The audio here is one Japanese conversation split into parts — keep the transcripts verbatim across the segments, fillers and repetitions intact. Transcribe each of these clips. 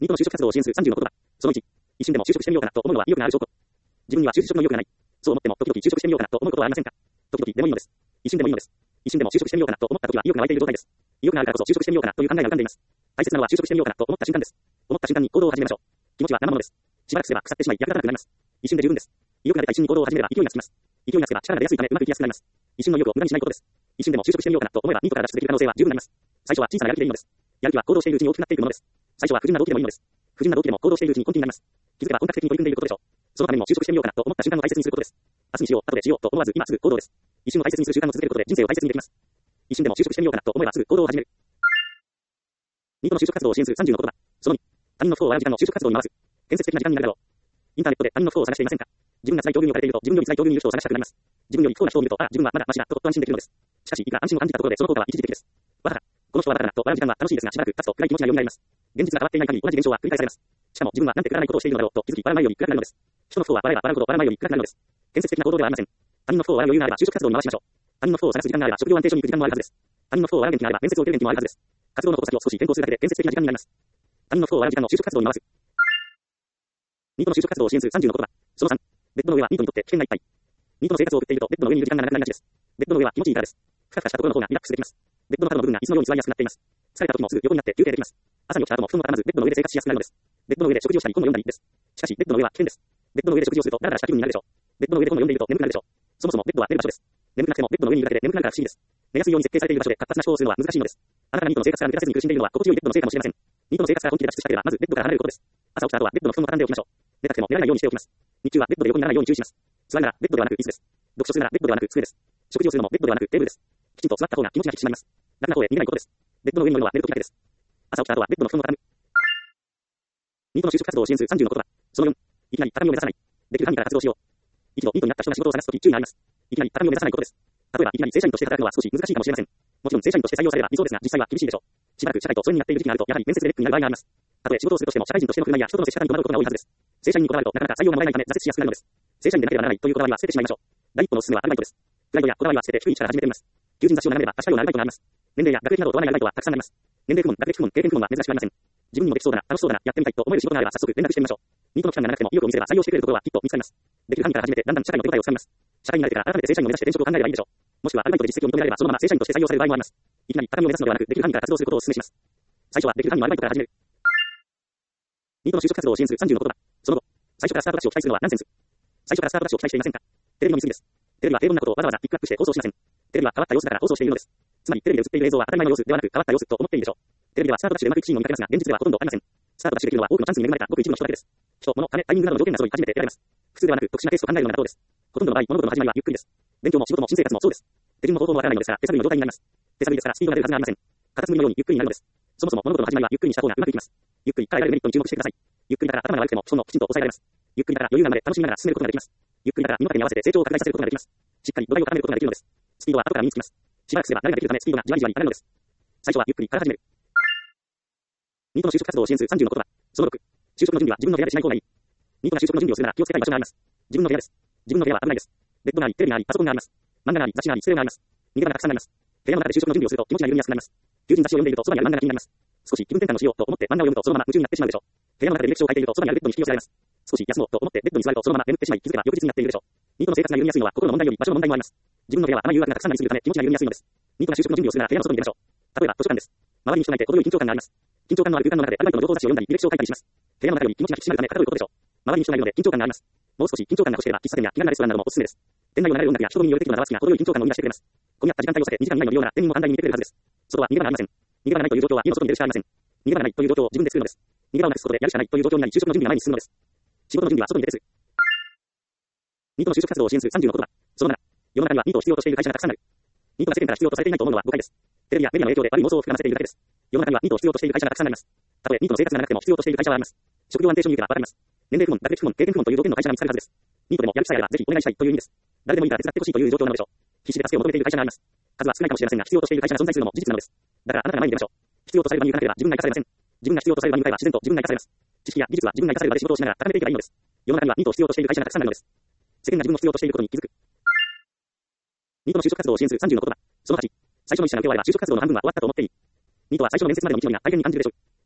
ニートの就職活動を支援するさんじゅうの言葉。そのいち、一瞬でも就職してみようかなと思うのは意欲がある証拠。自分には就職の意欲がない。そう思っても時々就職してみようかなと思うことはありませんか。時々でもいいのです。一瞬でもいいのです。一瞬でも就職してみようかなと思った時は意欲が湧いている状態です。意欲があるからこそ就職してみようかなという考えが浮かんでいます。大切なのは就職してみようかなと思った瞬間です。思った瞬間に行動を始めましょう。気持ちは生ものです。しばらくすれば腐ってしまい役立たなくなります。一瞬で十分です。意欲が出た一瞬に行動を始めれば勢いがつきます。勢いがつけば力が出やすいためうまくいきやすくなります。一瞬の意欲を無駄にしないことです。一瞬でも就職してみようかなと思えばニートから脱出できる可能性は十分になります。最初は小さなやる気でいいのです。やる気は行動しているうちに大きくなっていくものです。最初は不純な動機でもいいのです。不純な動機でも行動しているうちに根気になります。気づけば本格的に取り組んでいることでしょう。そのためにも就職してみようかなと思った瞬間を大切にすることです。明日にしよう、後でしようと思わず今すぐ行動です。一瞬を大切にする習慣を続けることで人生を大切にできます。一瞬でも就職してみようかなと思えばすぐ行動を始める。ニートの就職活動を支援するさんじゅうの言葉。そのに、他人の不幸を笑う時間の就職活動に回す。建設的な時間になるだろう。インターネットで他人の不幸を探していませんか。自分が辛い境遇に置かれていると自分より辛い境遇にいる人を探したくなります。自分より不幸な人を見ると、あ、自分はまだマシだとほっと安心できるのです。しかし、いくら安心を感じたところでその効果は一時的です。わはは、この人はバカだなと笑う時間は楽しいですが、しばらく経つと暗い気持ちが蘇ります。現実が変わっていない限り同じ現象は繰り返されます。しかも自分はなんてくだらないことをしているのだろうと気づき笑わないように暗くなるのです。人の不幸は笑えば笑うほど笑わないように暗くなるのです。建設的な行動ではありません。他人の不幸を笑う余裕があれば就職活動に回しましょう。他人の不幸を探す時間があれば職業安定所に行く時間もあるはずです。他人の不幸を笑う元気があれば面接を受ける元気もあるはずです。活動の矛先を少し変更するだけで建設的な時間になります。他人の不幸を笑う時間の就職活動に回す。ニートの就職活動を支援するさんじゅうの言葉。そのさん、ベッドの上はニートにとって危険がいっぱい。ニートの生活を送っているとベッドの上にいる時間がなくなりがちです。ベッドの上は気持ちいいからです。ふかふかしたところの方がリラックスできます。ベッドの角の部分が椅子のように座りやすくなっています。疲れた時もすぐ横になって休憩できます。朝に起きた後も布団を畳まずベッドの上で生活しやすくなるのです。ベッドの上で食事をしたり本を読んだりです。しかしベッドの上は危険です。ベッドの上で食事をするとダラダラした気分になるでしょう。ベッドの上で本を読んでいると眠くなるでしょう。そもそもベッドは寝る場所です。眠くなくてもベッドの上にいるだけで眠くなるから不思議です。寝やすいように設計されている場所で活発な思考をするのは難しいのです。あなたがニートの生活から抜け出せずに苦しんでいるのは心地よいベッドのせいかもしれません。ニートの生活から本気で脱出したければまずベッドから離れることです。朝起きた後はベッドの布団を畳んでおきましょう。寝たくても寝られないようにしておきます。日中はベッドで横にならないように注意します。座るならベッドではなく椅子です。読書するならベッドではなく机です。食事をするのもベッドではなくテーブルです。きちんと座った方が気持ちが引き締まります。楽な方へ逃げないことです。ベッドの上に乗るのは寝る時だけです。朝起きた後はベッドの布団を畳む。ニートの就職活動を支援するさんじゅうの言葉。そのよん、いきなり畳を目指さない。できる範囲から活動しよう。一度ニートになった人が仕事を探すとき注意があります。いきなり畳を目指さないことです。例えばいきなり正社員として働くのは少し難しいかもしれません。もちろん正社員として採用されれば理想ですが実際は厳しいでしょう。しばらく社会と疎遠になっている時期があるとやはり面接でネックになる場合があります。たとえ仕事をするとしても社会人としての不満や人との接し方に困ることが多いはずです。正社員にこだわるとなかなか採用がもらえないため挫折しやすくなるのです。正社員でなければならないというこだわりは捨ててしまいましょう。第一歩のおすすめはアルバイトです。プライドやこだわりは捨てて低い位置から始めてみます。求人雑誌を眺めれば足利のアルバイトがあります。年齢や学歴などを問わないアルバイトはたくさんあります。年齢不問、学歴不問、経験不問は珍しくありません。自分にもできそうだな、楽しそうだな、やってみたいと思える仕事があれば早速連絡してみましょう。ニートの期間が長くても意欲を見せれば採用してくれるところはきっと見つかります。できる範囲から始めてだんだん社会の手応えをつかみます。社会に慣れてから改めて正社員を目指して転職を考えればいいでしょう。もしくはアルバイトで実績を認められればそのまま正社員として採用される場合もあります。いきなり畳を目指すのではなくできる範囲から活動することをお勧めします。最初はできる範囲のアルバイトから始める。ニートの就職活動を支援するさんじゅうの言葉。その後、最初からスタートダッシュを期待するのはナンセンス。最初からスタートダッシュを期待していませんか。テレビの見過ぎです。テレビは平凡なことをわざわざピックアップして放送しません。テレビは変わった様子だから放送しているのです。つまりテレビで映っている映像は当たり前の様子ではなく変わった様子と思っているでしょう。テレビではスタートダッシュでうまくいくシーンを見かけますが現実ではほとんどありません。スタートダッシュできるのは多くのチャンスに恵まれたごく一部の人だけです。人、物、金、タイミングなどの条件が揃い初めて得られます。普通ではなく特殊なケースと考えるのが妥当です。ほとんどの場合物事の始まりはゆっくりです。勉強も仕事も新生活もそうです。手順も方法もわからないのですから手探りの状態になります。手探りですからスピードが出るはずがありません。カタツムリのようにゆっくりになるのです。そもそも物事の始まりはゆっくりにした方がうまくいきます。ゆっくりから得られるメリットに注目してください。ゆっくりだから頭が悪くても基本のきちんと抑えられます。ゆっくりだから余裕がまで楽しみながら進めることができます。ゆっくりだから身の丈に合わせて成長を拡大させることができます。しっかり土台を固めることができるのです。スピードは後から身につきます。しばらくすれば慣れができるためスピードがじわりじわり上がるのです。最初はゆっくりから始める。ニートの就職活動を支援するさんじゅうの言葉。そのろく、就職の準備は自分の部屋でしない方がいい。ニートが就職の準備をするなら気をつけたい場所があります。自分の部屋です。自分の部屋は危ないです。ベッドがあり、テレビがあり、パソコンがあります。漫画があり、雑誌があり、ステレオがあります。逃げ場がたくさんあります。部屋の中で就職の準備をすると気持ちが緩みやすくなります。求人雑誌を読んでいるとそばにある漫画が気になります。少し気分転換をしようと思って漫画を読むとそのまま夢中になってしまうでしょう。部屋の中で履歴書を書いているとそばにあるベッドに引き寄せられます。少し休もうと思ってベッドに座るとそのまま眠ってしまい気づけば翌日になっているでしょう。ニートの生活が緩みやすいのは心の問題より場所の問題もあります。自分の部屋はあまり誘惑がたくさんありすぎるため気持ちが緩みやすいのです。ニートが就職の準備をするなら部屋の外に出ましょう。例えば図書館です。周りに人がいて程よい緊張感があります。緊張感のある空間の中でアルバイトの情報雑誌を読んだり履歴書を書いたりします。部屋の中より気持ちが引き締まるため肩こることでしょう。周りに人がいるので緊張感があります。もう少し緊張感が欲しければ喫茶店や気軽なレストランなどもおすすめです。店内を流れる音楽や人混みに寄れてくるのが好きな程よい緊張感を生み出してくれます。混み合った時間帯を避けにじかん以内の利用なら店員も簡単に見てくれるはずです。外は逃げ場がありません。逃げ場がないという状況は家の外に出るしかありません。逃げ場がないという状況を自分で作るのです。逃げ場をなくすことでやるしかないという状況になり就職の準備が前に進むのです。仕事の準備は外に出てする。ニートの就職活動を支援するさんじゅうの言葉。そのなな、世の中にはニートを必要としている会社がたくさんある。ニートが世間から必要とされていないと思うのは誤解です。テレビやメディアの影響で悪い妄想を膨らませているだけです。世の中にはニートを必要としている会社がたくさんあります。たとえニートの生活がなくても必要としている会社はあります。職業安定所に行けばわかります。年齢不問、学歴不問、経験不問という条件の会社が見つかるはずです。ニートでもやる気さえあればぜひお願いしたいという意味です。誰でもいいから手伝ってほしいという状況なのでしょう。必死で助けを求めている会社があります。数は少ないかもしれませんが必要としている会社が存在するのも事実なのです。だからあなたが前に出ましょう。必要とされる場に行かなければ自分が生かされません。自分が必要とされる場に向かえば自然と自分が生かされます。知識や技術は自分が生かされる場で仕事をしながら高めていけばいいのです。世の中にはニートを必要としている会社がたくさんあるのです。世間が自分の必要としていることに気づく。ニートの就職活動を支援するさんじゅうの言葉。そのはち、最初の一社が受け終われば就職活動の半分は終わったと思っていい。ニートは最初の面接までの道のりが大変に感じるでしょう。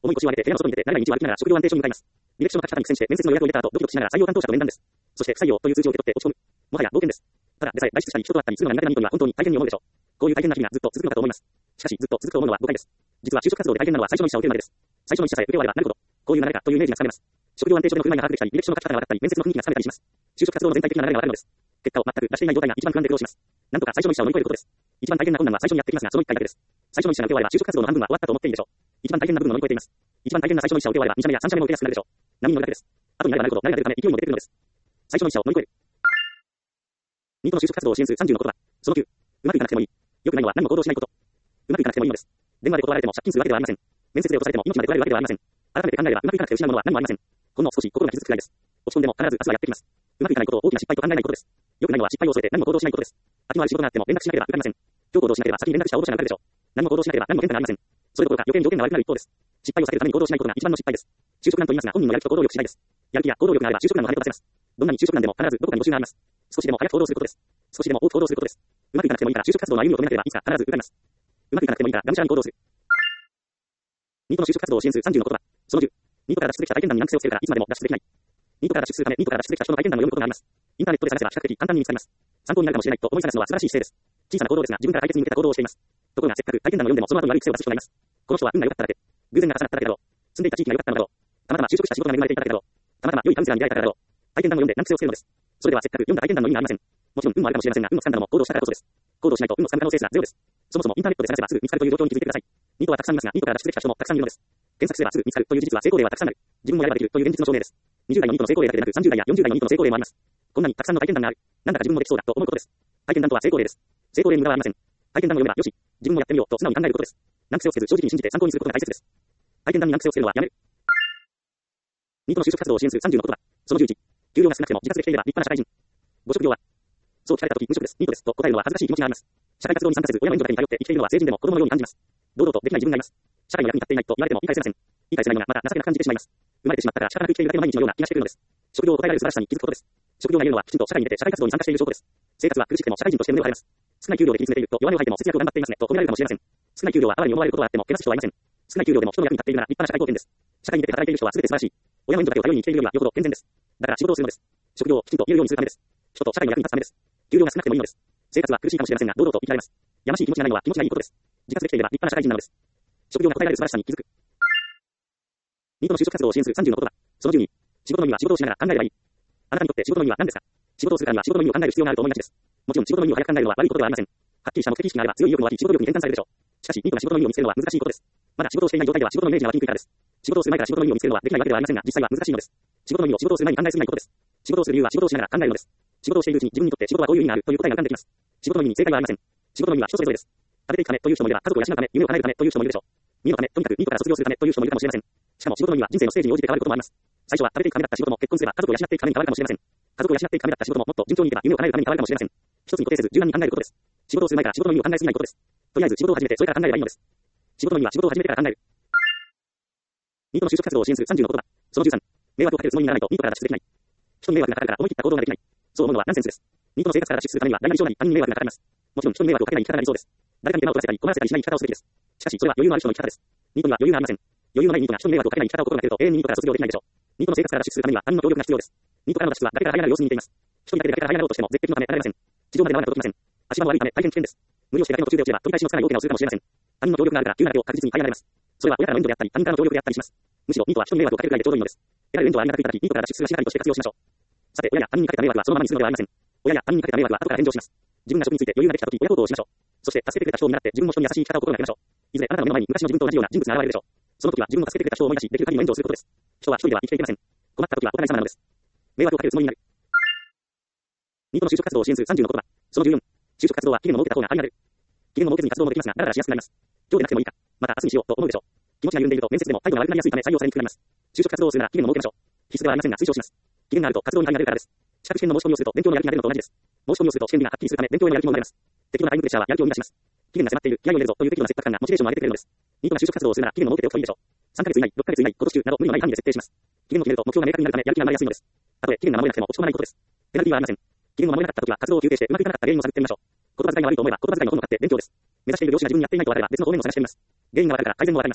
重い腰を上げて部屋の外に出て、慣れない道を歩きながら職業安定所に向かいます。履歴書の書き方に苦戦して、面接の予約を入れた後、ドキドキしながら採用担当者と面談です。そして、不採用という通知を受け取って落ち込む。もはや冒険です。ただでさえ外出したり人と会ったりするのが苦手なニートには本当に大変に思うでしょう。こういう大変な日々がずっと続くのかと思います。しかし、ずっと続くと思うのは誤解です。実は就職活動で大変なのは最初の一社を受けるまでです。最初の一社さえ受け終わればなるほど、こういう流れかというイメージがつかめます。職業安定所での不具合が把握できたり、履歴書の書き方が分かったり、面接の雰囲気がつかめたりします。就職活動の全体的な流れが分かるのです。結果を全く出していない状態が一番不安で苦労します。なんとか最初の一社を乗り越えることです。一番大変な困難は最初にやってきますが、その一回だけです。最初の一社が受け終われば就職活動の半分は終わったと思っていいでしょう。一番大変な部分を乗り越えています。一番大変な最初の一社を受け終われば二社目や三社目も受けやすくなるでしょう。波に乗るだけです。後になればなるほど慣れが出るため勢いも出てくるのです。最初の一社を乗り越える。ニートの就職活動を支援するさんじゅうの言葉。そのきゅう。うまくいかなくてもいい。良くないのは何も行動しないこと。うまくいかなくてもいいのです。電話で断られても借金するわけではありません。面接で落とされても命まで取られるわけではありません。改めて考えればうまくいかなくて失うものは何もありません。ほんの少し心が傷つくくらいです。落ち込んでも必ず明日はやってきます。うまくいかないことを大きな失敗と考えないことです。良くないのは失敗を恐れて何も行動しないことです。秋のある仕事があっても連絡しなければ受かりません。今日行動しなければ先に連絡した応募者が受かるでしょう。何も行動しなければ何も変化がありません。それどころか余計に条件が悪くなる一方です。失敗を避けるために行動しないことが一番の失敗です。就職難と言いますが本人のやる気と行動力次第です。やる気や行動力があれば就職難を跳ね飛ばせます。どんなに就職難でも必ずどこかに募集があります。少しでも早く行動することです。少しでも多く行動することです。うまくいかなくてもいいから就職活動の歩みを止めなければいつか必ず受かります。うまくいかなくてもいいからがむしゃらに行動する。ニートの就職活動を支援するさんじゅうの言葉。そのじゅう。ニートから脱出できた体験談に難癖をつけるからいつまでも脱出できない。ニートから脱出するためニートから脱出できた人の体験談を読むことがあります。インターネットで探せば比較的簡単に見つかります。参考になるかもしれないと思い探すのは素晴らしい姿勢です。小さな行動ですが自分から解決に向けた行動をしています。ところがせっかく体験談を読んでもその後に悪い癖を出す人がいます。この人は運が良かっただけ。偶然が重なっただけだろう。住んでいた地域が良かったのだろう。たまたま就職した仕事が恵まれていただけだろう。たまたま良いカウンセラーに出会えたからだろう。体験談を読んで難癖をつけるのです。それではせっかく読んだ体験談の意味がありません。もちろん運もあるかもしれませんが運をつかんだのも行動したからこそです。行動しないと運をつかむ可能性すらゼロです。そもそもインターネットで探せばすぐ見つかるという状況に気づいてください。ニートはたくさんいますがニートから脱出できた人もたくさんいるのです。検索すればすぐ見つかるという事実は成功例はたくさんある。自分もやればできるという現実の証明です。にじゅう代のニートの成功例だけでなくさんじゅう代やよんじゅう代のニートの成功例もあります。こんなにたくさんの体験談がある。なんだか自分もできそうだと思うことです。体験談とは成功例です。成功例に無駄はありません。体験談を読めばよし、自分もやってみようと素直に考えることです。難癖をつけず正直に信じて参考にすることが大切です。体験談に難癖をつけるのはやめる。ニートの就職活動を支援するさんじゅうの言葉。そのじゅういち。給料が少なくても自活できていれば立派な社会人。ご職業はそう聞かれたとき無職です、ニートですと答えるのは恥ずかしい気持ちがあります。社会活動に参加せず親の援助だけに頼って生きているのは成人でも子供のように感じます。堂々とできない自分がいます。社会の役に立っていないと言われても言い返せません。言い返せないのがまた情けなく感じてしまいます。生まれてしまったから仕方なく生きているだけの毎日のような気がしてくるのです。職業を答えられる素晴らしさに気づくことです。職業が言うのはきちんと社会に出て社会活動に参加している証拠です。生活は苦しくても社会人として胸を張れます。少ない給料で切り詰めていると弱音を吐いても節約を頑張っていますねと褒められるかもしれません。少ない給料はあわに思われることはあってもけなす人はいません。少ない給料でも人の役に立っているなら立派な社会貢献です。社会に出て働いている人は全て素晴らしい。親の援助だけを頼りに生きているよりはよほど健全です。だから仕事をするのです。職業をきちんと言えるようにするためです。人と社会の役に立つためです。給料が少なくてもいいのです。生活は苦しいかもしれませんが堂々と生きられます。やましい気持ちがないのは気持ちがいいことです。自活できていれば立派な社会人なのです。職業が答えられる素晴らしさに気づく。ニートの就職活動を支援するさんじゅうの言葉。そのじゅうに。仕事の意味は仕事をしながら考えればいい。あなたにとって仕事の意味は何ですか？仕事をするためには仕事の意味を考える必要があると思いがちです。もちろん仕事の意味を早く考えるのは悪いことではありません。はっきりした目的意識があれば強い意欲も湧き仕事力に転換されるでしょう。しかしニートが仕事の意味を見つけるのは難しいことです。まだ仕事をしていない状態では仕事のイメージが湧きにくいからです。仕事をする前から仕事の意味を見つけるのはできないわけではありませんが実際は難しいのです。仕事の意味を仕事をする前に考えすぎないことです。仕事をする理由は仕事をしながら考えるのです。仕事をしているうちに自分にとって仕事はどういう意味があるという答えが浮かんできます。仕事の意味に正解はありません。仕事の意味は人それぞれです。食べていくためという人もいれば家族を養うため夢を叶えるためという人もいるでしょう。身のためとにかくニートから卒業するためという人もいるかもしれません。しかも仕事の意味は人生のステージに応じて変わることもあります。最初は食べていくためだった仕事も結婚すれば家族を養っていくために変わるかもしれません。家族を養っていくためだった仕事ももっと順調にいけば夢を叶えるために変わるかもしれません。一つに固定せず柔軟に考えることです。仕事をする前から仕事の意味を考えすぎないことです。とりあえず仕事を始めてそれから考えればいいのです。仕事の意味は仕事を始めてから考える。ニートの就職活動を支援するさんじゅうの言葉。そのじゅうさん。迷惑をかけるつもりにならないとニートから脱出できない。人に迷惑がかかるから思い切った行動ができない。そう思うのはナンセンスです。ニートの生活から脱出するためには誰が以上に他人に迷惑がかかります。もちろん人に迷惑をかけない生き方が理想です。誰かに手間を取らせたり困らせたりしない生き方をすべきです。しかしそれは余裕のある人の生き方です。ニートには余裕がありません。余裕のないニートが人に迷惑をかけない生き方を心がけると永遠にニートから卒業できないでしょう。ニートの生活から脱出するためには他人の協力が必要です。ニートからの脱出は誰から這い上がる様子に似ています。人にだけで誰から這い上がろうとしても絶壁のため耐えられません。地上まで縄が届きません。足場も悪いため大変危険です。無理をしてだけの途中で落ちれば取り返しのつかない大怪我をするかもしれません。他人の協力があるから急なだけを確実に這い上がれます。それは親からの援助であったり他人からの協力であったりします。むしろニートは人に迷惑をかけるくらいでちょうどいいのです。得られる援助はありがたくいただき、ニートから脱出する足がかりとして活用しましょう。さて、親や他人にかけた迷惑はそのままにするのではありません。親や他人にかけた迷惑は後から炎上します。自分が職について余裕ができたとき、親行動をしましょう。そして、助けてくれた人を見習って自分も人に優しい生き方を心がけましょう。いずれあなたの目の前に昔の自分と同じような人物が現れるでしょう。その時は自分も助けてくれた人を思い出し、できる限りの援助をすることです。人は一人では生きていけません。困った時はお互い様なのです。迷惑をかけるつもりになる。ニートの就職活動を支援するさんじゅうの言葉。そのじゅうよん。就職活動は期限を設けた方がありがる。期限を設けずに活動もできますが、だらだらしやすくなります。今日でなくてもいいか。また明日にしようと思うでしょう。気持ちが緩んでいると面接でも態度が悪くなりやすいため採用されにくくなります。就職活動をするなら期限を設けましょう。必須ではありませんが推奨します。期限があると活動に範囲が出るからです。資格試験の申し込みをすると勉強のやる気が出るのと同じです。申し込みをすると試験日がはっきりするため勉強へのやる気も生まれます。適度なタイムプレッシャーはやる気を生み出します。期限が迫っている、気合を入れるぞという適度な切迫感がモチベーションを上げてくれるのです。ニートが就職活動をするなら期限を設けておくといいでしょう。さんかげつ以内、ろっかげつ以内、今年中など無理のない範囲で設定します。期限を決めると目標が明確になるためやる気が生まれやすいのです。たとえ期限が守れなくても落ち込まないことです。ペナルティはありません。期限を守れなかった時は活動を休憩してうまくいかなかった原因を探ってみましょう。言葉遣いが悪いと思えば言葉遣いの本を買って勉強です。目指している漁師が自分にやっていないと分かれば別の方面を探してみます。原因が分かるから改善も分かります。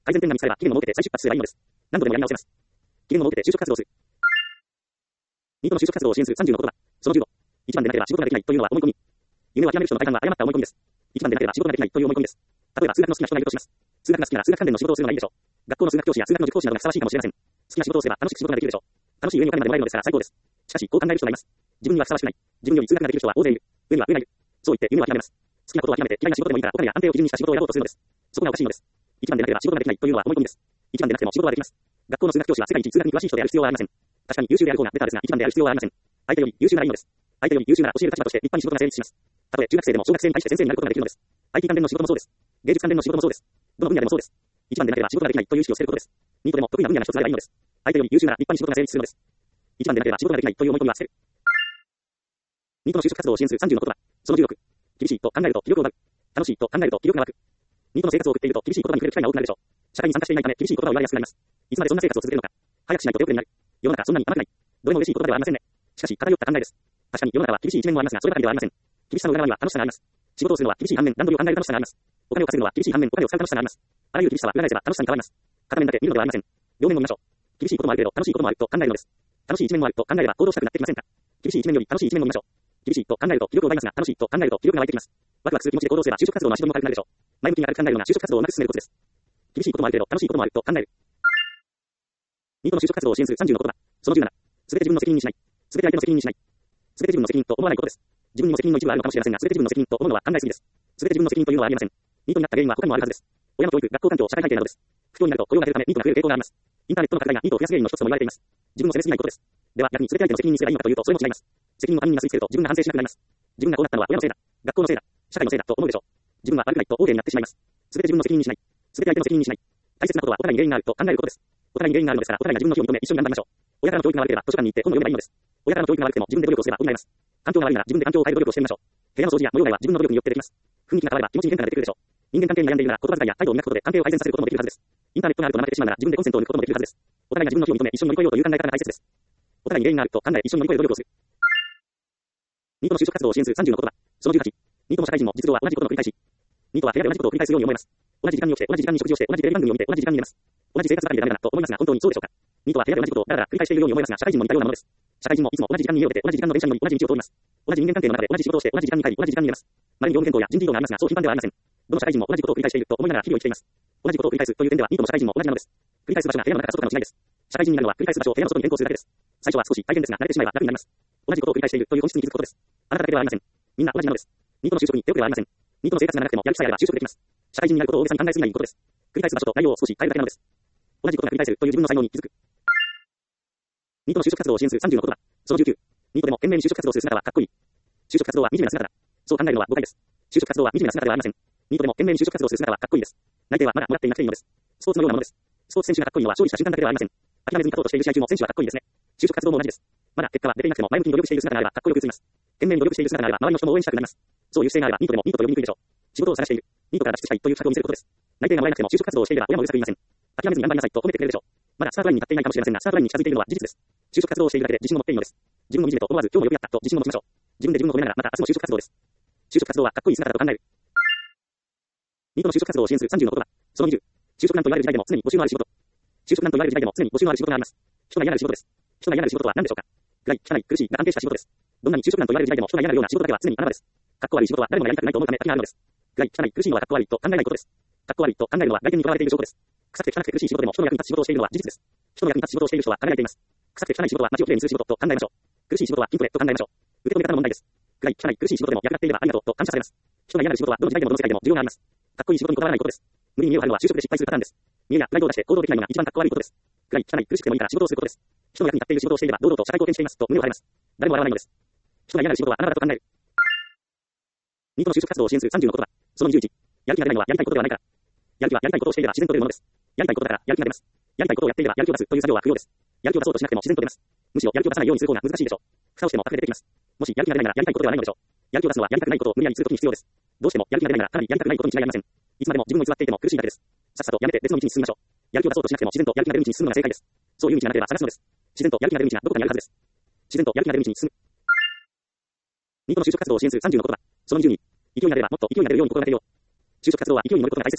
改善点が見つかれば、期限を設けて再出発すればいいのです。何度でもやり直せます。期限を設けて就職活動する。ニートの就職活動を支援するさんじゅうの言葉。そのじゅうご。一番でなければ仕事ができないというのは思い込み。夢を諦める人の大半は誤った思い込みです。一番でなければ仕事ができないという思い込みです。例えば数学の好きな人がいるとします。数学が好きなら数学関連の仕事をするのがいいでしょう。学校の数学教師や数学の塾講師などがふさわしいかもしれません。好きな仕事をすれば楽しく仕事ができるでしょう。楽しい上にお金までもらえるのですから最高です。しかし、こう考える人がいます。自分にはふさわしくない。自分より数学ができる人は大勢いる。上には上がいる。そう言って夢を諦めます。好きなことを諦めて嫌いな仕事でもいいからお金や安定を基準にした仕事を選ぼうとするのです。そこがおかしいのです。一番でなければ仕事ができないというのは思い込みです。一番でなくても仕事はできます。学校の数学教師は世界一数学に詳しい人である必要はありません。確かに優秀である方がベターですが、一番である必要はありません。相手より優秀ならいいのです。相手より優秀なら教える立場として立派に仕事が成立します。たとえ中学生でも小学生に対して先生になることができるのです。アイティー 関連の仕事もそうです。芸術関連の仕事もそうです。どの分野でもそうです。一番でなければ仕事ができないという意識を捨てることです。ニートでも得意な分野が一つあればいいのです。相手より優秀なら立派に仕事が成立するのです。一番でなければ仕事ができないという思い込みは捨てる。ニートの就職活動を支援するさんじゅうの言葉。そのじゅうろく。厳しいと考えると気力を奪う。楽しいと考えると気力が湧く。ニートの生活を送っていると厳しい言葉に触れる機会が多くなるでしょう。社会に参加していないため厳しい言葉を言われやすくなります。いつまでそんな生活を続けるのか。早くしないと手遅れになる。世の中そんなに甘くない。どれも嬉しい言葉ではありませんね。しかし偏った考えです。確かに世の中は厳しい一面もありますが、そればかりではありません。厳しさの裏側には楽しさがあります。仕事をするのは厳しい反面段取りを考える楽しさがあります。お金を稼ぐのは厳しい反面お金を使う楽しさがあります。あらゆる厳しさは裏返せば楽しさに変わります。片面だけ見るのではありません。両面を見ましょう。厳しいこともあるけど楽しいこともあると考えるのです。楽しい一面もあると考えれば行動したくなってきませんか。厳しい一面より楽しい一面を見ましょう。厳しいと考えると気力を奪いますが、楽しいと考えると気力が湧いてきます。ワクワクする気持ちで行動すれば就職活動の足取りも軽くなるでしょう。前向きに軽く考えるのが就職活動をうまく進めることです。厳しいこともあるけど楽しいこともあると考える。ニートの就職活動を支援するさんじゅうの言葉。そのじゅうなな。すべて自分の責任にしない。すべて相手の責任にしない。すべて自分の責任と思わないことです。自分にも責任の一部はあるのかもしれませんが、すべて自分の責任と思うのは考えすぎです。すべて自分の責任というのはありません。ニートになった原因は他にもあるはずです。親の教育、学校環境、社会関係などです。不況になると雇用が減るためニートが増える傾向があります。インターネットの拡大がニートを増やす原因の一つとも言われています。自分の責めすぎないことです。では逆にすべて相手の責任にすればいいのかというとそれも違います。責任を他人になすりつけると自分が反省しなくなります。自分がこうなったのは親のせいだ、学校のせいだ、社会のせいだと思うでしょう。自分は悪くないと大手になってしまいます。すべて自分の責任にしない。すべて相手の責任にしない。大切なことはお互いに原因があると考えることです。お互いに原因があるのですから、お互いが自分の非を認め一緒に頑張りましょう。親からの教育が悪ければ図書館に行って本を読めばいいのです。親からの教育が悪くても自分で努力をすれば補います。環境が悪いなら自分で環境を変える努力をしてみましょう。部屋の掃除や模様替えは自分の努力によってできます。雰囲気が変われば気持ちに変化が出てくるでしょう。人間関係に悩んでいるなら言葉遣いや態度を磨くことで関係を改善させることもできるはずです。インターネットがあると怠けてしまうなら自分でコンセントを抜くこともできるはずです。お互いが自分の非を認め一緒に乗り越えようという考え方が大切です。お互いに原因があると考え一緒に乗り越える努力をする。ニートの就職活動を支援するさんじゅうの言葉。そのじゅうはち。ニートも社会人も実情は同じことの繰り返し。ニートは部屋で同じことを繰り返すように思います。同じ時間に起きて同じ時間に食事をして同じテレビ番組を見て同じ時間に寝ます。同じ生活ばかりでダメだと思いますが本当にそうでしょうか。ニートは部屋で同じことをだらだら繰り返しているように思いますが社会人も似たようなものです。社会人もいつも同じ時間に家を出て同じ時間の電車に乗り同じ道を通ります。同じ人間関係の中で同じ仕事をして同じ時間に帰り同じ時間に寝ます。まれに業務変更や人事異動がありますがそう頻繁ではありません。どの社会人も同じことを繰り返していると思いながら日々を生きています。同じことを繰り返すという点ではニートも社会人も同じなのです。繰り返す場所が部屋の中か外かの違いです。社会人になるのは繰り返す場所を部屋の外に変更するだけです。最初は少し大変ですが慣れてしまえば楽になります。同じことを繰り返しているという本質に気づくことです。あなただけではありません。みんな同じなのです。ニートの就職に手遅れはありません。ニートの生活が長くてもやる気さえあれば就職できます。社会人になることを大げさに考えすぎないことです。繰り返す場所と内容を少し変えるだけなのです。同じことが繰り返せるという自分の才能に気づく。ニートの就職活動を支援するさんじゅうの言葉。そのじゅうきゅう。ニートでも懸命に就職活動する姿はかっこいい。就職活動は惨めな姿だ。そう考えるのは誤解です。就職活動は惨めな姿ではありません。ニートでも懸命に就職活動する姿はかっこいいです。内定はまだもらっていなくていいのです。スポーツのようなものです。スポーツ選手がかっこいいのは勝利した瞬間だけではありません。諦めずに勝とうとしている試合中も選手はかっこいいですね。就職活動も同じです。まだ結果は出ていなくても前向きに努力している姿があればかっこよく映ります。懸命に努力している姿があれば周りの人も応援したくなります。そういう姿勢があればニートでもニートと呼びにくいでしょう。仕事を探している。ニートから脱出したいという企画を見せることです。内定がもらえなくても就職活動をしていれば親もうるさく言いません。諦めずに頑張りなさいと褒めてくれるでしょう。まだスタートラインに立っていないかもしれませんがスタートラインに近づいているのは事実です。就職活動をしているだけで自信を持っているのです。自分を惨めと思わず今日もよくやったと自信を持ちましょう。自分で自分を褒めながらまた明日も就職活動です。就職活動はかっこいい姿だと考える。ニートの就職活動を支援するさんじゅうの言葉。そのにじゅう。就職難と言われる時代でも常に募集のある仕事。就職難と言われる時代でも常に募集のある仕事があります。人が嫌なる仕事です。人が嫌なる仕事とは何でしょうか。暗い、汚い、苦しいが安定した仕事です。どんなに就職難と言われる時代でも人が嫌なるような仕事だけは常に穴場です。かっこ悪い仕事は誰もがやりたくないと思うため先があるのです。暗い、汚い、苦しいのはかっこ悪いと考えないことです。かっこ悪いと考えるのは外見にとらわれている証拠です。臭くて汚くて苦しい仕事でも人の役に立つ仕事をしているのは事実です。人の役に立つ仕事をしている人は輝いています。臭くて汚い仕事は街をきれいにする仕事と考えましょう。苦しい仕事は筋トレと考えましょう。受け止め方の問題です。暗い、汚い、苦しい仕事でも役立っていればありがとうと感謝されます。人が嫌なる仕事はどの時代でもどの世界でも需要があります。かっこいい仕事にこだわらないことです。無理に見栄を張るのは就職で失敗するパターンです。見栄やプライドを出して行動できないのが一番かっこ悪いことです。暗い、汚い、苦しくてもいいから仕事をすることです。人の役に立っている仕事をしていれば堂々と社会貢献していますと胸を張れます。誰も笑わないのです。人が嫌なる仕事は穴場だと考える。ニートの就職活動を支援するさんじゅうの言葉。そのにじゅういち。やる気が出ないのはやりたいことではないから。やる気はやりたいことをしていれば自然と出るものです。やりたいことだからやる気が出ます。やりたいことをやっていればやる気を出すという作業は不要です。やる気を出そうとしなくても自然と出ます。むしろやる気を出さないようにする方が難しいでしょう。蓋をしても隠れてきます。もしやる気が出ないならやりたいことではないのでしょう。やる気を出すのはやりたくないことを無理やりするときに必要です。どうしてもやる気が出ないならかなりやりたくないことに違いありません。いつまでも自分を偽っていても苦しいだけです。さっさとやめて別の道に進みましょう。やる気を出そうとしなくても自然とやる気が出る道に進むのが正解です。そういう道がなければ探すのです。自然とやる気が出る道がどこかにあるはずです。自然とやる気が出る道に進む。ニートの就職活動を支援するさんじゅうの言葉。そのにじゅうに。勢いが出ればもっと勢いが出るように心がけよう。就職活動は勢いに乗ることが大切です。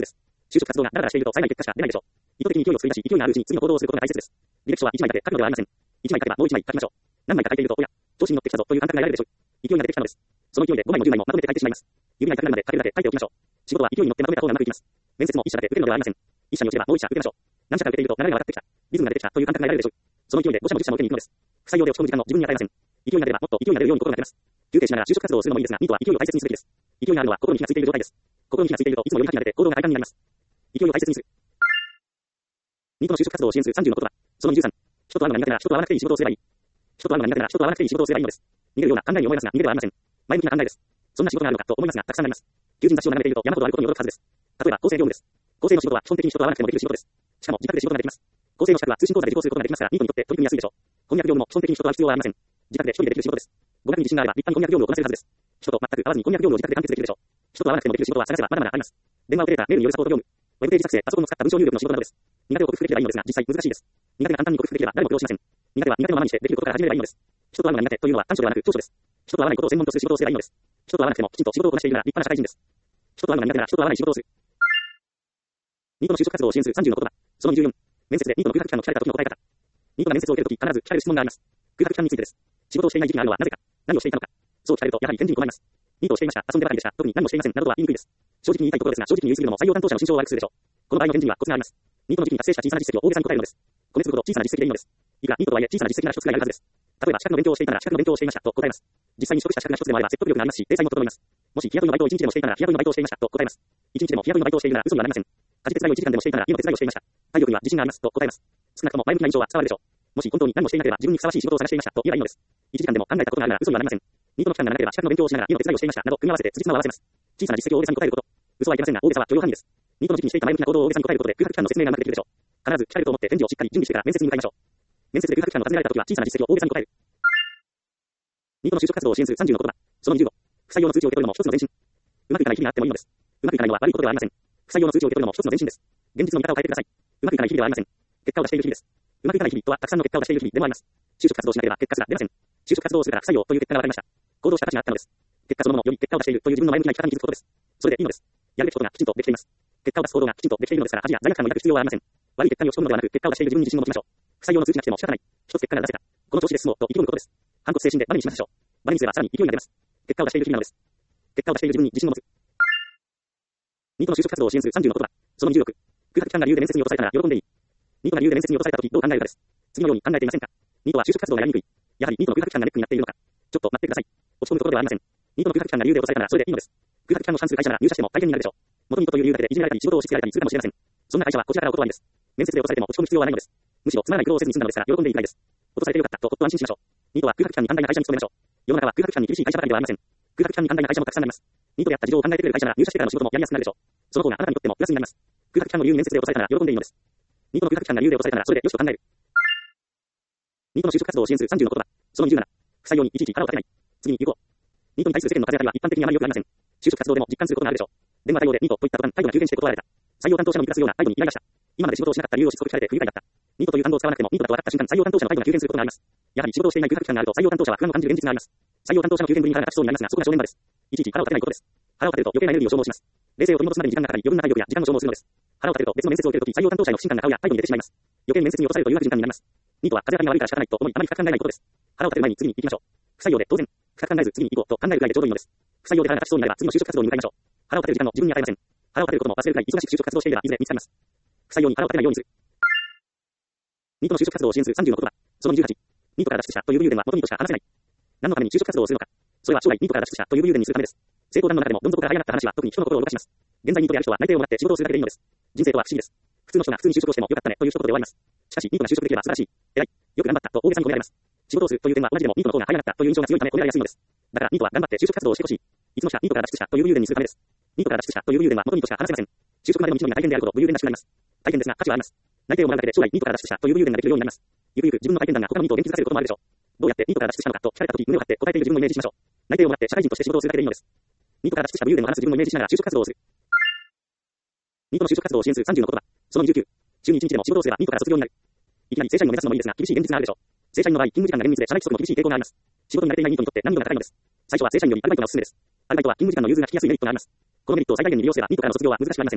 就職活動がダラダラしていると幸い結果しか出ないでしょう。意図的に勢いを作り出し、勢いのあるうちに次の行動をすることが大切です。履歴書はいちまいだけ書くのではありません。いちまい書けばもういちまい書きましょう。何枚か書いていると、おや、調子に乗ってきたぞという感覚が得られるでしょう。勢いが出てきたのです。その勢いでごまいもじゅうまいもまとめて書いてしまいます。指が痛くなるまで書けるだけ書いておきましょう。仕事は勢いに乗ってまとめた方がうまくいきます。面接も一社だけ受けるのではありません。一社に落ちればもう一社受けましょう。何社か受けていると流れが分かってきた。リズムが出てきたという感覚が得られるでしょう。その勢いでご社もじゅっ社も受けに行くのです。不採用で落ち込む時間も自分に与えません。勢いが出ればもっと勢いが出るように心がけます。休憩しながら就職活動をするのもいいですが、ニートは勢いを大切にすべきです。勢いがあるのは心に火がついている状態です。心に火がついているといつもより火が出て行動が快感になります。勢いを大切にする。ニートの就職活動を支援するさんじゅうの言葉。そのにじゅうさん。人と会うのが苦手なら人と会わなくていい仕事をすればいい。人と会うのが苦手なら人と会わなくていい仕事をすればいいのです。逃げるような考えに思いますが、逃げではありません。前向きな考えです。そんな仕事があるのかと思いますが、たくさんあります。求人雑誌を眺めていると山ほどあることに驚くはずです。例えば、構成業務です。構成の仕事は基本的に人と会わなくてもできる仕事です。しかも、自宅で仕事ができます。構成の資格は通信講座で受講することができますから、ニートにとって取り組みやすいでしょう。翻訳業務も基本的に人と会う必要はありません。自宅で一人でできる仕事です。語学に自信があれば、立派に翻訳業務をこなせるはずです。人と全く会わずに翻訳業務を自宅で完結できるでしょう。人と会わなくてもできる仕事は探せばまだまだあります。電話オペレーター、メールによるサポート業務、ウェブページ作成、パソコンを使った文章入力の仕事などです。苦手を克服できればいいのですが、実際難しいです。苦手が簡単に克服できれば誰も苦労しません。苦手は苦手のままにしてできることから始めればいいのです。人と会うのが苦手というのは短所ではなく長所です。人と会わないことを専門とする仕事をすればいいのです。人と会わなくてもきちんと仕事をこなしているなら立派な社会人です。人と会うのが苦手なら人と会わない仕事をする。ニートの就職活動を支援するさんじゅうの言葉。そのにじゅうよん。面接でニートの空白期間の聞かれた時の答え方。ニートが面接を受けるとき必ず聞かれる質問があります。空白期間についてです。仕事をしていない時期があるのはなぜか。何をしていたのか。そう聞かれるとやはり返事に困ります。ニートをしていました。遊んでばかりでした。特に何もしていません。などとは言いにくいです。正直に言いたいところですが、正直に言い過ぎるのも採用担当者の心象を悪くするでしょう。この場合の返事にはコツがあります。ニートの時期に達成した小さな実績を大げさに答えるのです。コメントするほど小さな実績でいいのです。いくらニートとはいえ小さな実績なら一つくらいあるはずです。例えば資格の勉強をしていたなら資格の勉強をしていましたと答えます。実際に取得した資格が一つでもあれば説得力がありますし、体裁も整います。もし日雇いのバイトを一日でもしていたなら日雇いのバイトをしていましたと答えます。一日でも日雇いのバイトをしているなら嘘にはなりません。家事手伝いを一時間でもしていたなら家の手伝いをしていました。体力には自信がありますと答えます。少なくとも前向きな印象は伝わるでしょう。もし本当に何もしていなければ自分にふさわしい仕事を探していましたと言えばいいのです。一時間でも考えたことがあるなら嘘にはなりません。ニートの期間が長ければ資格の勉強をしながら家の手伝いをしていましたなど組み合わせて辻褄を合わせます。小さな実績を大げさに答えること。嘘はいけませんが大げさは許容範囲です。ニートの時期にしていた前向きな行動を大げさに答えることで空白期間の説明がうまくできるでしょう。必ず聞かれると思って返事をしっかり準備してから面接に向かいましょう。面接で空白期間を尋ねられた時は小さな実績を大げさに答える。ニートの就職活動を支援するさんじゅうの言葉。そのにじゅうご。不採用の通知を受け取るのも一つの前進。うまくいかない日々があってもいいのです。うまくいかないのは悪いことではありません。不採用の通知を受け取るのも一つの前進です。現実の見方を変えてください。うまくいかない日々ではありません。結果を出している日々です。うまくいかない日々とはたくさんの結果を出している日々でもあります。就職活動しなければ結果すら出ません。就職活動をするから不採用という結果が分かりました。行動した価値があったのです。結果そのものより結果を出しているという自分の前向きな生き方に気づくことです。それでいいのです。やるべきことがきちんとできています。結果を出す行動がきちんとできているのですから恥や罪悪感を抱く必要はありません。悪い結果に落ち込むのではなく結果を出している自分に自信を持ちましょう。不採用の通知が来ても仕方ない。一つ結果が出せた。この調子で進もうと意気込むことです。反骨精神でバネにしましょう。バネにすればさらに勢いが出ます。結果を出している日々なのです。結果を出している自分に自信を持つ。ニートの就職活動を支援するさんじゅうの言葉。そのにじゅうろく。空白期間が理由で面接に落とされたなら喜んでいい。ニートが理由で面接に落とされた時どう考えるかです。次のように考えていませんか。ニートは就職活動がやりにくい。やはりニートの空白期間がネックになっているのか。ちょっと待ってください。落ち込むところではありません。ニートの空白期間が理由で落とされたならそれでいいのです。空白期間の関する会社なら入社しても大変になるでしょう。元ニートという理由だけでいじめられたり仕事を押し付けられたりするかもしれません。そんな会社はこちらからお断りです。面接で落とされても落ち込む必要はないのです。むしろつまらない苦労をせずに済んだのですから喜んでいいくらいです。落とされてよかったとほっと安心しましょう。ニートは空白期間に寛大な会社に勤めましょう。世の中は空白期間に厳しい会社ばかりではありません。空白期間に寛大な会社もたくさんあります。ニートであった事情を考えてくれる会社なら入社してからの仕事もやりやすくなるでしょう。その方があなたにとってもプラスになります。空白期間の理由に面接で落とされたなら喜んでいいのです。ニートの空白期間が理由で落とされたならそれでよしと考える。ニートの就職活動を支援するさんじゅうの言葉。そのにじゅうなな。不採用にいちいち腹を立てない。次に行こう。ニートに対する世間の風当たりは一般的にあまり良くありません。就職活動でも実感することがあるでしょう。電話対応でニートといった途端態度が急変して断られた。採用担当者の満たすような態度にイライラした。今まで仕事をしなかった理由をしつこく聞かれて不愉快だった。ニートという単語を使わなくてもニートだと分かった瞬間採用担当者の態度が急変することがあります。やはり仕事をしていない空白期間があると採用担当者は不安を感じる現実があります。採用担当者の急変ぶりに腹が立ちそうになりますがそこが正念場です。いちいち腹を立てないことです。腹を立てると余計なエネルギーを消耗します。冷静を取り戻すまでに時間がかかり余分な体力や時間を消耗するのです。腹を立てると別の面接を受けるとき採用担当者への不信感が顔や態度に出てしまいます。余計に面接に落とされるという悪循環になります。ニートは風当たりが悪いから仕方ないと思いあまり深く考えないことです。腹を立てる前に次に行きましょう。不採用で当然、深く考えず次に行こうと考えるくらいでちょうどいいのです。不採用で腹が立ちそうになれば次の就職活動に向かいましょう。腹を立てる時間も自分に与えません。腹を立てることも忘れるくらい忙しく就職活動していればいずれ見つかります。不採用に腹を立てないようにする。ニートの就職活動を支援するさんじゅうの言葉。そのにじゅうはち。ニートから脱出したという武勇伝は元ニートしか話せない。何のために就職活動をするのか。それは将来ニートから脱出したという武勇伝にするためです。成功談の中でもどん底から這い上がった話は特に人の心を動かします。現在ニートである人は内定をもらって仕事をするだけでいいのです。人生とは不思議です。普通の人が普通に就職をしてもよかったねという一言で終わります。しかしニートが就職できれば素晴らしい。偉い。よく頑張ったと大げさに褒められます。仕事をするという点は同じでもニートの方が這い上がったという印象が強いため褒められやすいのです。だからニートは頑張って就職活動をしてほしい。いつの日かニートから脱出したという武勇伝にするためです。ニートから脱出したという武勇伝は元ニートしか話せません。就職までの道のりが大変であるほど武勇伝らしくなります。大変ですが価値はあります。内定をもらうだけで将来ニートから脱出したという武勇伝ができるようになります。ゆくゆく自分の体験談が他のニートを元気づかせることもあるでしょう。どうやってニートから脱出したのかと聞かれたとき胸を張って答えている自分をイメージしましょう。内定をもらって社会人として仕事をするだけでいいのです。ニートから脱出した武勇伝を話す自分をイメージしながら就職活動をする。ニートの就職活動を支援するさんじゅうの言葉。そのにじゅうきゅう。週にいちにちでも仕事をすればニートから卒業になる。いきなり正社員を目指すのもいいですが厳しい現実があるでしょう。正社員の場合勤務時間が厳密で社内規則も厳しい傾向があります。仕事に慣れていないニートにとって難易度が高いのです。最初は正社員よりアルバイトがおすすめです。アルバイトは勤務時間の融通が利きやすいメリットがあります。このメリットを最大限に利用すればニートからの卒業は難しくありません。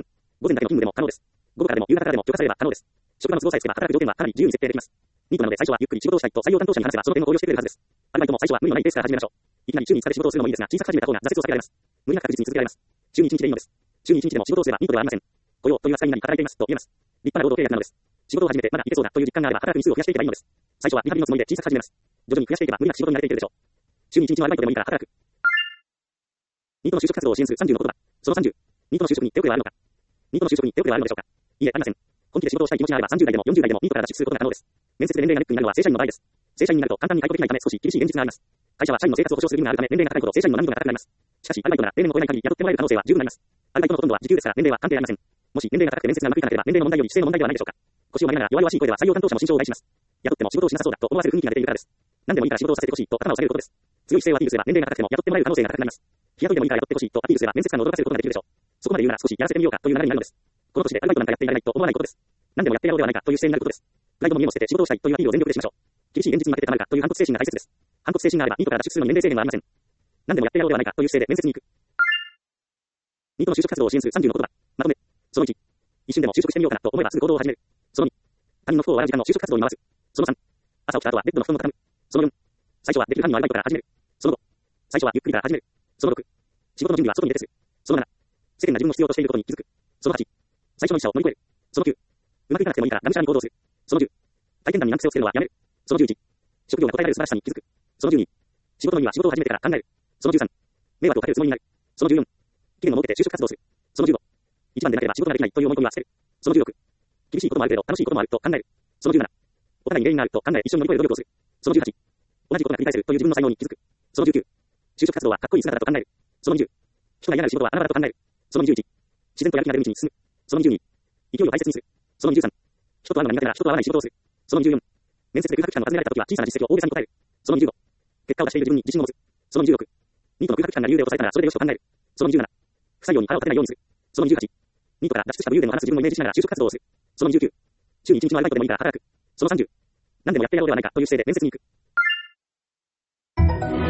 午前だけの勤務でも可能です。午後からでも夕方からでも許可されれば可能です。職場の都合さえつけば働く条件はかなり自由に設定できます。ニートなので最初はゆっくり仕事をしたいと採用担当者に話せばその点を考慮してくれるはずです。アルバイトも最初は無理のないペースから始めましょう。いきなり週にいつかで仕事をするのもいいですが、小さく始めた方が挫折を避けられます。無理なく確実に続けられます。週にいちにちでいいのです。週にいちにちでも仕事をすればニートではありません。雇用という扱いになり働いていますと言えます。立派な労働契約なのです。仕事を始めてまだいけそうだという実感があれば働く日数を増やしていけばいいのです。最初はリハビリのつもりで小さく始めます。徐々に増やしていけば無理なく仕事に慣れていけるでしょう。週にいちにちのアルバイトでもいいから働く。ニートの就職活動を支援するさんじゅうの言葉。そのさんじゅう。ニートの就職に手遅れはあるのか。ニートの就職に手遅れはあるのでしょうか。いいえ、ありません。本気で仕事をしたい気持ちがあればさんじゅう代でもよんじゅう代でもニートから脱出することが可能です。面接で年齢がネックになるのは正社員の場合です。正社員になると簡単に解雇できないため少し厳しい現実があります。会社は社員の生活を保障する義務があるため年齢が高いほど正社員の難易度が高くなります。しかし、アルバイトなら例年を超えない限り雇ってもらえる可能性は十分あります。アルバイトのほとんどは時給ですから年齢は関係ありません。もし年齢が高くて面接がうまくいかなければ年齢の問題より姿勢の問題ではないでしょうか。腰を曲げながら弱々しい声では採用担当者も慎重を害します。雇っても仕事をしなさそうだと思わせる雰囲気が出ているからです。何でもいいから仕事をさせてほしいと頭を下げることです。強い姿勢をアピールすれば年齢が高くても雇ってもらえる可能性が高くなります。日雇いでもいいから雇ってほしいとアピールすれば面接官の驚かせることができるでしょう。そこまで言うなら少しやらせてみようかという流れになるのです。この年でアルバイトなんかやっていられないと思わないことです。何でもやってやろうではないかという姿勢になることです。プライドも家も捨てて仕事をしたいというアピールを全力でしましょう。厳しい現実に負けてたまるかという反骨精神が大切です。反骨精神があればニートから脱出するのに年齢制限はありません。何でもやってやろうではないかという姿勢で面接に行く。ニートの就職活動を支援するさんじゅうの言葉。まとめ。そのいち。一瞬でも就職してみようかなと思えばすぐ行動を始める。そのに。他人の不幸を笑う時間の就職活動に回す。そのさん。朝起きた後はベッドの布団を畳む。そのよん。最初はできる範囲のアルバイトから始める。そのご。最初はゆっくりから始める。そのろく。仕事の準備は外に出てする。そのなな。世間が自分の必要としていることに気づく。そのはち。最初の一社を乗り越える。そのきゅう。うまくいかなくてもいいからがむしゃらに行動する。そのじゅう。体験談に難癖をつけるのはやめる。そのじゅういち。職業が答えられる素晴らしさに気づく。そのじゅうに。仕事の意味は仕事を始めてから考える。そのじゅうさん。迷惑をかけるつもりになる。そのじゅうよん。期限を設けて就職活動する。そのじゅうご。一番でなければ仕事ができないという思い込みは捨てる。そのじゅうろく。厳しいこともあるけど楽しいこともあると考える。そのじゅうなな。お互いに原因があると考え一緒に乗り越える努力をする。そのじゅうはち。同じことが繰り返せるという自分の才能に気づく。そのじゅうきゅう。就職活動はかっこいい姿だと考える。そのにじゅう。人が嫌がる仕事は穴場だと考える。そのにじゅういち。自然とやる気が出る道に進む。そのにじゅうに。勢いを大切にする。そのにじゅうさん。人と会うのが苦手なら人と会わない仕事をする。そのにじゅうよん。面接で空白期間を尋ねられたときは小さな実績を大げさに答える。そのにじゅうご。結果を出している自分に自信を持つ。そのにじゅうろく。ニートの空白期間が理由で抑えたならそれでよしと考える。そのにじゅうなな。不採用に腹を立てないようにする。そのにじゅうはち。ニートから脱出した武勇伝を話す自分をイメージしながら就職活動をする。そのにじゅうきゅう。週にいちにちのアルバイトでもいいから働く。そのさんじゅう。何でもやってやろうではないかという姿勢で面接に行く。